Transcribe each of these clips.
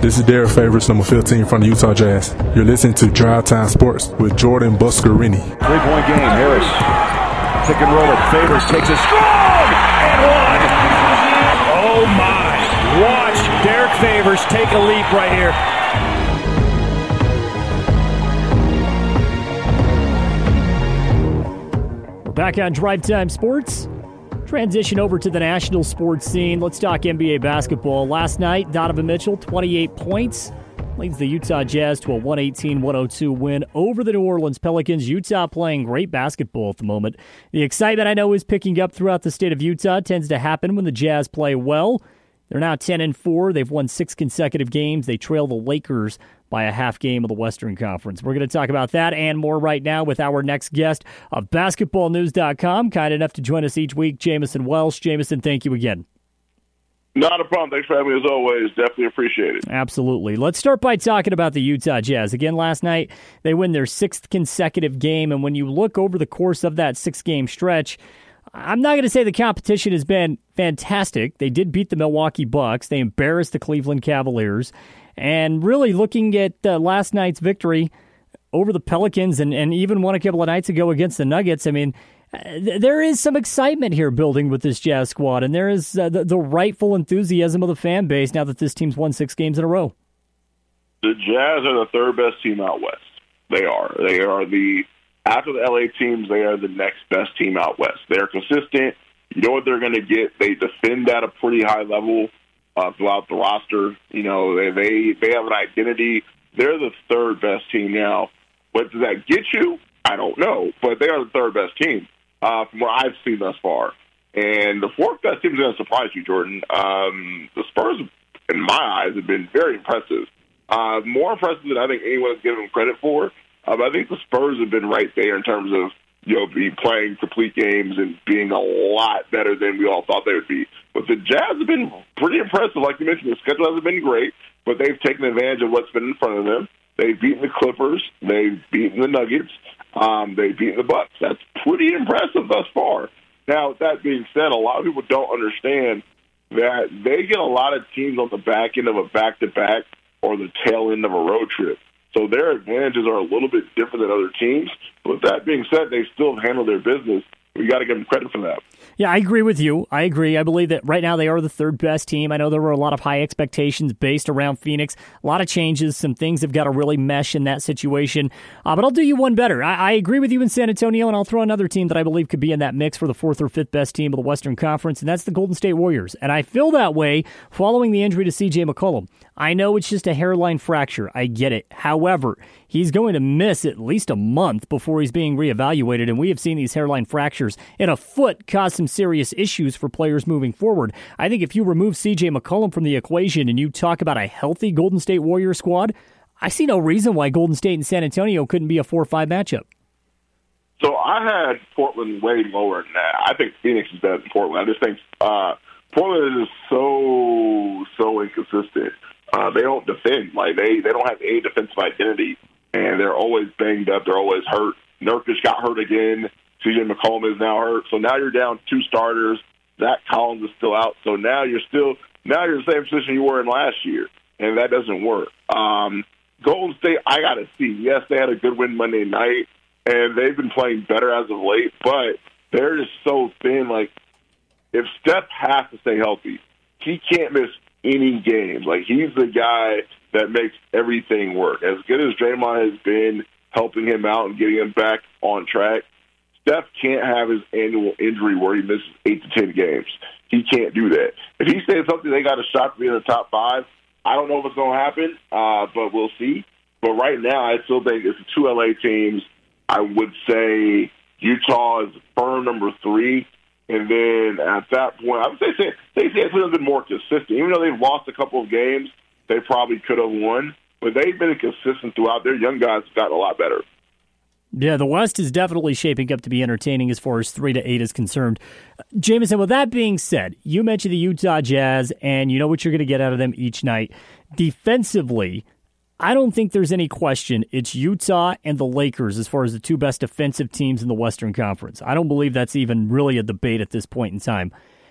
This is Derek Favors, number 15 from the Utah Jazz. You're listening to Drive Time Sports with Jordan Buscarini. 3-point game. Harris, pick and roll it. Favors takes a strong and one. Oh my! Watch Derek Favors take a leap right here. We're back on Drive Time Sports. Transition over to the national sports scene. Let's talk NBA basketball. Last night, Donovan Mitchell, 28 points, leads the Utah Jazz to a 118-102 win over the New Orleans Pelicans. Utah playing great basketball at the moment. The excitement I know is picking up throughout the state of Utah. It tends to happen when the Jazz play well. They're now 10-4. They've won 6 consecutive games. They trail the Lakers by a half game of the Western Conference. We're going to talk about that and more right now with our next guest of BasketballNews.com. Kind enough to join us each week, Jamison Welsh. Jamison, thank you again. Not a problem. Thanks for having me as always. Definitely appreciate it. Absolutely. Let's start by talking about the Utah Jazz. Again, last night, they win their 6th consecutive game, and when you look over the course of that 6-game stretch, I'm not going to say the competition has been fantastic. They did beat the Milwaukee Bucks. They embarrassed the Cleveland Cavaliers. And really looking at last night's victory over the Pelicans and even won a couple of nights ago against the Nuggets, I mean, there is some excitement here building with this Jazz squad, and there is the rightful enthusiasm of the fan base now that this team's won 6 games in a row. The Jazz are the third best team out west. They are. They are after the LA teams, they are the next best team out west. They're consistent. You know what they're going to get. They defend at a pretty high level throughout the roster. You know, they have an identity. They're the third best team now. What does that get you? I don't know, but they are the third best team from what I've seen thus far. And the fourth best team is going to surprise you, Jordan. The Spurs, in my eyes, have been very impressive. More impressive than I think anyone has given them credit for. But I think the Spurs have been right there in terms of, you know, be playing complete games and being a lot better than we all thought they would be. But the Jazz have been pretty impressive. Like you mentioned, the schedule hasn't been great, but they've taken advantage of what's been in front of them. They've beaten the Clippers. They've beaten the Nuggets. They've beaten the Bucks. That's pretty impressive thus far. Now, that being said, a lot of people don't understand that they get a lot of teams on the back end of a back-to-back or the tail end of a road trip. So their advantages are a little bit different than other teams. But with that being said, they still handle their business. We got to give them credit for that. Yeah, I agree with you. I agree. I believe that right now they are the third best team. I know there were a lot of high expectations based around Phoenix. A lot of changes. Some things have got to really mesh in that situation. But I'll do you one better. I agree with you in San Antonio, and I'll throw another team that I believe could be in that mix for the 4th or 5th best team of the Western Conference, and that's the Golden State Warriors. And I feel that way following the injury to C.J. McCollum. I know it's just a hairline fracture. I get it. However, he's going to miss at least a month before he's being reevaluated, and we have seen these hairline fractures in a foot cause some serious issues for players moving forward. I think if you remove C.J. McCollum from the equation and you talk about a healthy Golden State Warrior squad, I see no reason why Golden State and San Antonio couldn't be a 4-5 matchup. So I had Portland way lower than that. I think Phoenix is better than Portland. I just think Portland is so inconsistent. They don't defend. Like they don't have a defensive identity, and they're always banged up. They're always hurt. Nurkic got hurt again. C.J. McCollum is now hurt. So now you're down 2 starters. Zach Collins is still out. So now you're in the same position you were in last year, and that doesn't work. Golden State, I got to see. Yes, they had a good win Monday night, and they've been playing better as of late, but they're just so thin. Like, if Steph has to stay healthy, he can't miss any games. Like, he's the guy that makes everything work. As good as Draymond has been helping him out and getting him back on track, Steph can't have his annual injury where he misses 8 to 10 games. He can't do that. If he stays healthy, they got a shot to be in the top 5. I don't know if it's going to happen, but we'll see. But right now, I still think it's the 2 LA teams. I would say Utah is firm number 3. And then at that point, I would say San Antonio's been more consistent. Even though they've lost a couple of games, they probably could have won. But they've been consistent throughout. Their young guys have gotten a lot better. Yeah, the West is definitely shaping up to be entertaining as far as 3 to 8 is concerned. Jamison, with that being said, you mentioned the Utah Jazz, and you know what you're going to get out of them each night. Defensively, I don't think there's any question it's Utah and the Lakers as far as the 2 best defensive teams in the Western Conference. I don't believe that's even really a debate at this point in time.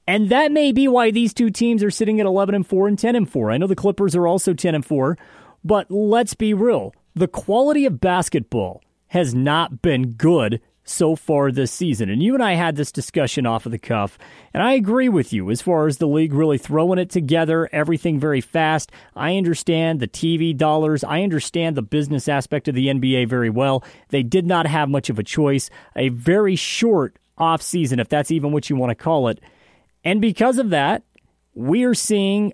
And that may be why these two teams are sitting at 11-4 and 10-4. I know the Clippers are also 10-4, but let's be real. The quality of basketball has not been good so far this season. And you and I had this discussion off of the cuff, and I agree with you as far as the league really throwing it together, everything very fast. I understand the TV dollars. I understand the business aspect of the NBA very well. They did not have much of a choice. A very short offseason, if that's even what you want to call it. And because of that, we're seeing,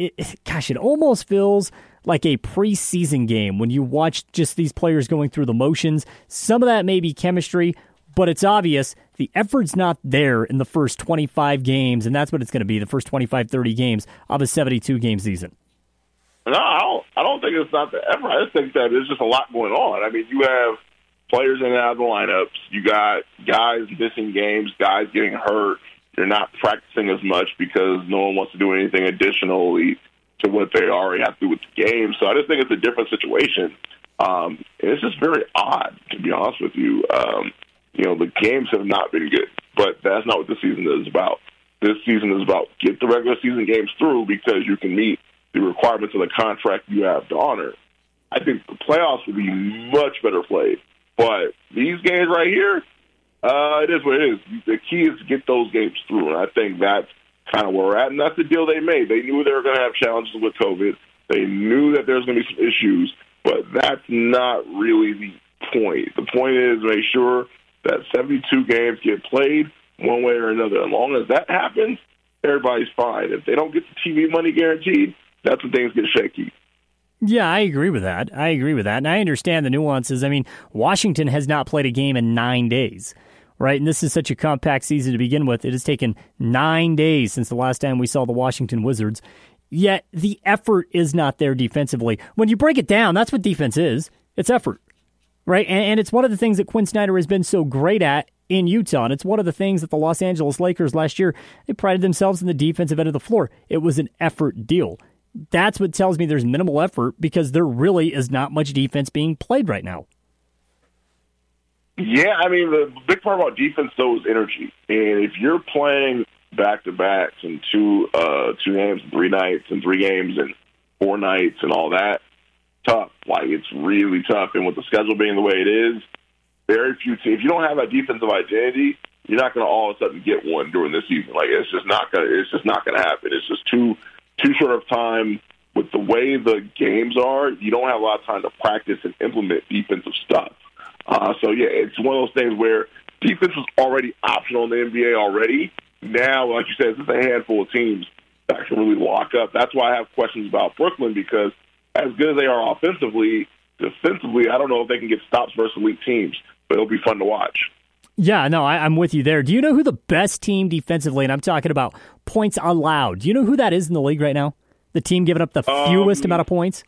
it almost feels like a preseason game when you watch just these players going through the motions. Some of that may be chemistry, but it's obvious the effort's not there in the first 25 games, and that's what it's going to be, the first 25, 30 games of a 72-game season. No, I don't think it's not the effort. I just think that there's just a lot going on. I mean, you have players in and out of the lineups. You got guys missing games, guys getting hurt. You're not practicing as much because no one wants to do anything additionally to what they already have to do with the game. So I just think it's a different situation. And it's just very odd, to be honest with you. The games have not been good, but that's not what this season is about. This season is about get the regular season games through because you can meet the requirements of the contract you have to honor. I think the playoffs would be much better played. But these games right here, it is what it is. The key is to get those games through, and I think that's kind of where we're at, and that's the deal they made. They knew they were going to have challenges with COVID. They knew that there's going to be some issues, but that's not really the point. The point is make sure that 72 games get played one way or another. As long as that happens, everybody's fine. If they don't get the TV money guaranteed, that's when things get shaky. Yeah, I agree with that. And I understand the nuances. I mean, Washington has not played a game in 9 days, right? And this is such a compact season to begin with. It has taken 9 days since the last time we saw the Washington Wizards. Yet the effort is not there defensively. When you break it down, that's what defense is. It's effort, right? And it's one of the things that Quinn Snyder has been so great at in Utah. And it's one of the things that the Los Angeles Lakers last year, they prided themselves in the defensive end of the floor. It was an effort deal. That's what tells me there's minimal effort because there really is not much defense being played right now. Yeah, I mean, the big part about defense, though, is energy. And if you're playing back-to-backs and two games and 3 nights and 3 games and 4 nights and all that, tough. Like, it's really tough. And with the schedule being the way it is, very few teams. If you don't have a defensive identity, you're not going to all of a sudden get one during this season. Like, it's just not going to happen. It's just too short of time. With the way the games are, you don't have a lot of time to practice and implement defensive stuff. So, yeah, it's one of those things where defense was already optional in the NBA already. Now, like you said, it's just a handful of teams that can really lock up. That's why I have questions about Brooklyn because as good as they are offensively, defensively, I don't know if they can get stops versus elite teams, but it'll be fun to watch. Yeah, no, I'm with you there. Do you know who the best team defensively, and I'm talking about points allowed, do you know who that is in the league right now? The team giving up the fewest amount of points?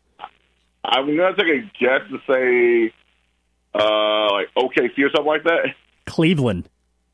I'm going to take a guess to say like OKC or something like that. Cleveland.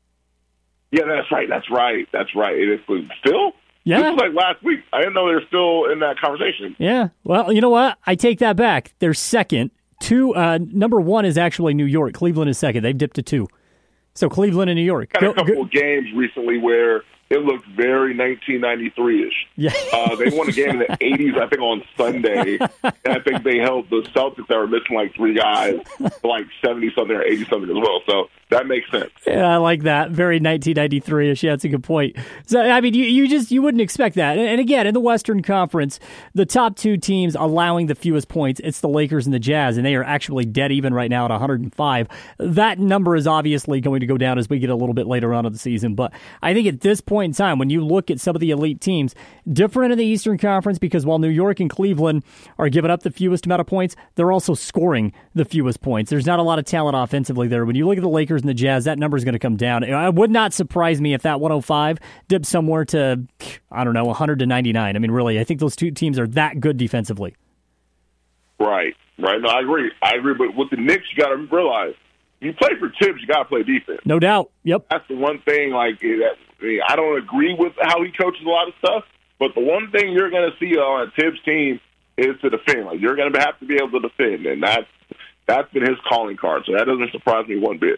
Yeah, that's right. It is Cleveland. Still? Yeah. This was like last week. I didn't know they were still in that conversation. Yeah. Well, you know what? I take that back. They're second. Number 1 is actually New York. Cleveland is second. They've dipped to 2. So Cleveland and New York. Had a couple of games recently where it looked very 1993-ish. Yeah. They won a game in the 80s, I think, on Sunday. And I think they held the Celtics that were missing like 3 guys to like 70-something or 80-something as well. So that makes sense. Yeah, I like that. Very 1993-ish. Yeah, that's a good point. So, I mean, you wouldn't expect that. And again, in the Western Conference, the top 2 teams allowing the fewest points, it's the Lakers and the Jazz, and they are actually dead even right now at 105. That number is obviously going to go down as we get a little bit later on in the season. But I think at this point in time, when you look at some of the elite teams, different in the Eastern Conference because while New York and Cleveland are giving up the fewest amount of points, they're also scoring the fewest points. There's not a lot of talent offensively there. When you look at the Lakers and the Jazz, that number is going to come down. It would not surprise me if that 105 dips somewhere to, 100 to 99. I mean, really, I think those 2 teams are that good defensively. Right. No, I agree. But with the Knicks, you got to realize, you play for Tibbs, you got to play defense. No doubt. Yep. That's the one thing, I don't agree with how he coaches a lot of stuff, but the one thing you're going to see on a Tibbs team is to defend. Like, you're going to have to be able to defend, and that's been his calling card, so that doesn't surprise me one bit.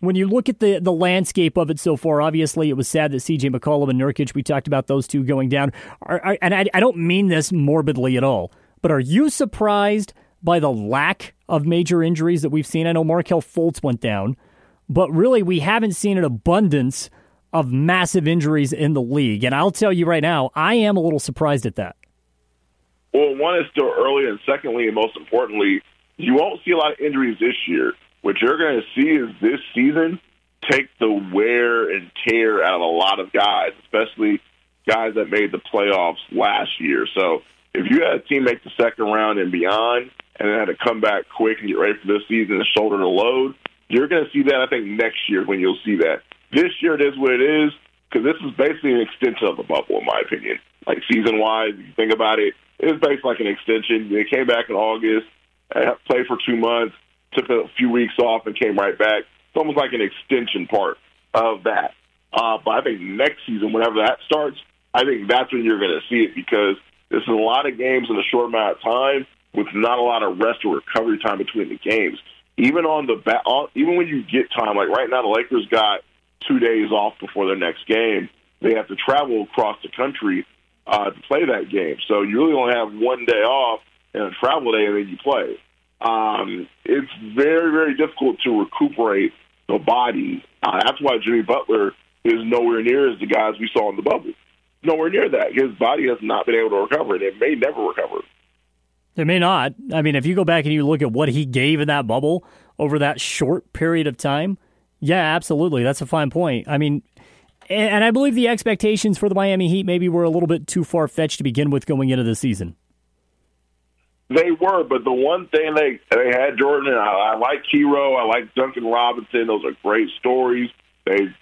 when you look at the landscape of it so far, obviously it was sad that C.J. McCollum and Nurkic, we talked about those two going down. And I don't mean this morbidly at all, but are you surprised by the lack of major injuries that we've seen? I know Markelle Fultz went down, but really we haven't seen an abundance of massive injuries in the league. And I'll tell you right now, I am a little surprised at that. Well, one, is still early, and secondly, and most importantly, you won't see a lot of injuries this year. What you're going to see is this season take the wear and tear out of a lot of guys, especially guys that made the playoffs last year. So if you had a team make the second round and beyond and then had to come back quick and get ready for this season and shoulder the load, you're going to see that, I think, next year when you'll see that. This year it is what it is, because this is basically an extension of the bubble, in my opinion. Like, season-wise, if you think about it, it was basically like an extension. They came back in August, played for 2 months, took a few weeks off, and came right back. It's almost like an extension part of that. But I think next season, whenever that starts, I think that's when you're going to see it, because this is a lot of games in a short amount of time with not a lot of rest or recovery time between the games. Even even when you get time, like right now the Lakers got 2 days off before their next game. They have to travel across the country to play that game. So you really only have 1 day off and a travel day, and then you play. It's very, very difficult to recuperate the body. That's why Jimmy Butler is nowhere near as the guys we saw in the bubble. Nowhere near that. His body has not been able to recover, and it may never recover. It may not. I mean, if you go back and you look at what he gave in that bubble over that short period of time, yeah, absolutely. That's a fine point. I mean, and I believe the expectations for the Miami Heat maybe were a little bit too far-fetched to begin with going into the season. They were, but the one thing they had, Jordan, and I like Hero, I like Duncan Robinson. Those are great stories. They've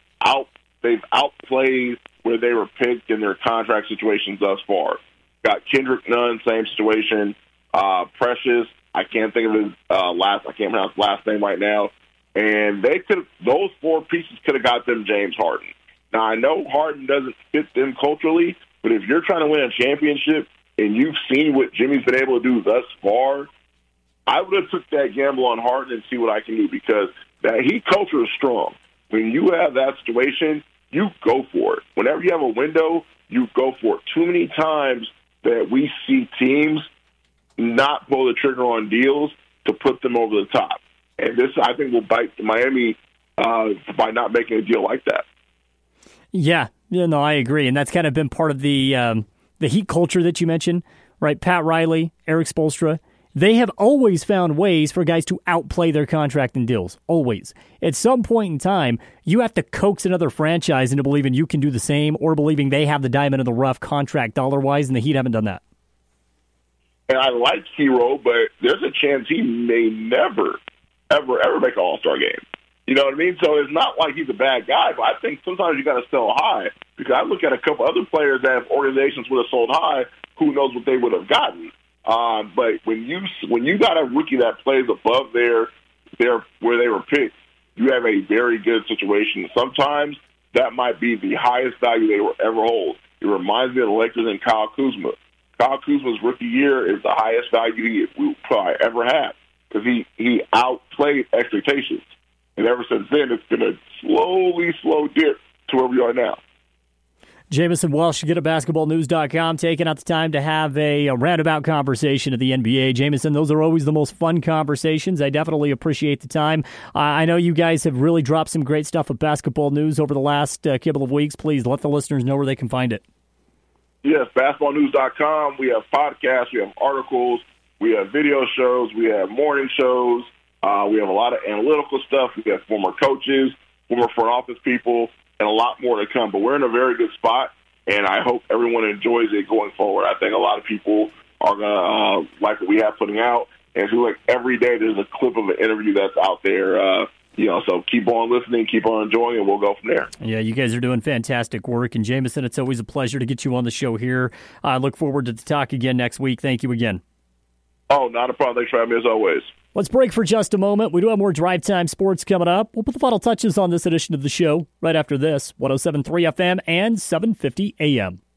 outplayed where they were picked in their contract situations thus far. Got Kendrick Nunn, same situation. Precious, I can't think of his I can't pronounce his last name right now. And those four pieces could have got them James Harden. Now, I know Harden doesn't fit them culturally, but if you're trying to win a championship and you've seen what Jimmy's been able to do thus far, I would have took that gamble on Harden and see what I can do, because that Heat culture is strong. When you have that situation, you go for it. Whenever you have a window, you go for it. Too many times that we see teams not pull the trigger on deals to put them over the top. And this, I think, will bite Miami by not making a deal like that. Yeah, no, I agree. And that's kind of been part of the Heat culture that you mentioned, right? Pat Riley, Eric Spoelstra, they have always found ways for guys to outplay their contract and deals, always. At some point in time, you have to coax another franchise into believing you can do the same, or believing they have the diamond in the rough contract dollar-wise, and the Heat haven't done that. And I like Hero, but there's a chance he may never, ever make an All-Star game. You know what I mean? So it's not like he's a bad guy, but I think sometimes you got to sell high, because I look at a couple other players that if organizations would have sold high, who knows what they would have gotten. But when you got a rookie that plays above their where they were picked, you have a very good situation. Sometimes that might be the highest value they will ever hold. It reminds me of the Lakers and Kyle Kuzma. Kyle Kuzma's rookie year is the highest value he will probably ever have, because he outplayed expectations. And ever since then, it's been a slow dip to where we are now. Jamison Walsh, get at basketballnews.com, taking out the time to have a roundabout conversation of the NBA. Jamison, those are always the most fun conversations. I definitely appreciate the time. I know you guys have really dropped some great stuff of basketball news over the last couple of weeks. Please let the listeners know where they can find it. Yes, basketballnews.com. We have podcasts, we have articles, we have video shows, we have morning shows. We have a lot of analytical stuff. We have former coaches, former front office people, and a lot more to come. But we're in a very good spot, and I hope everyone enjoys it going forward. I think a lot of people are going to like what we have putting out. And it feels like every day there's a clip of an interview that's out there. So keep on listening, keep on enjoying, and we'll go from there. Yeah, you guys are doing fantastic work. And Jamison, it's always a pleasure to get you on the show here. I look forward to the talk again next week. Thank you again. Oh, not a problem. Thanks for having me as always. Let's break for just a moment. We do have more Drive Time Sports coming up. We'll put the final touches on this edition of the show right after this. 107.3 FM and 750 AM.